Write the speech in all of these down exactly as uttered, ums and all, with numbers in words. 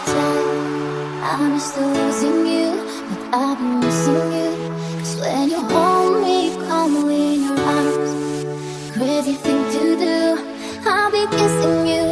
time. I'm still losing you, but I've been missing you. Cause when you hold me, calm me in your arms. Crazy thing to do, I'll be kissing you.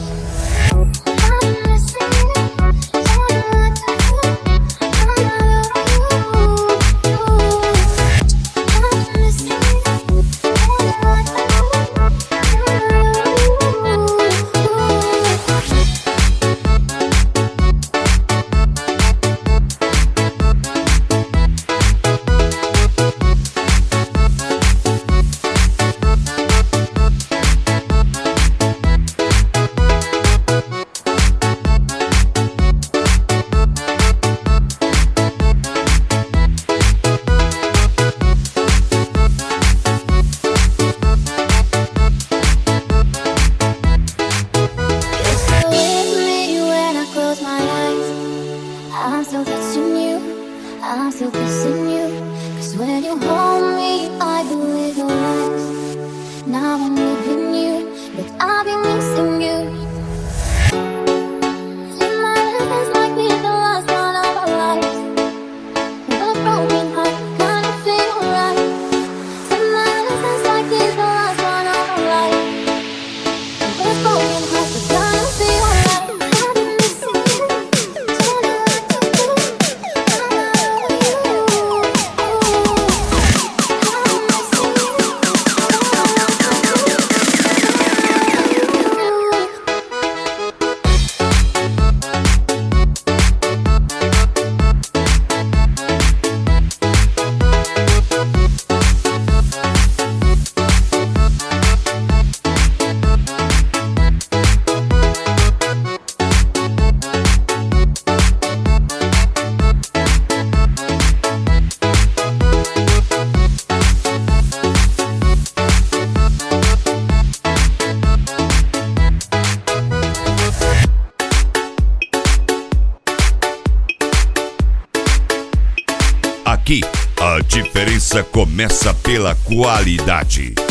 I'm still touching you, I'm still kissing you. Cause when you hold me, I believe your lies. Now I'm leaving you, but I've been missing you. In my life, it's like we're the last one of our lives. With a broken heart, kinda feel right. In my life, it's like we're the last one of our lives. With a broken heart, but kinda feel right. I've been missing you. Aqui, a diferença começa pela qualidade.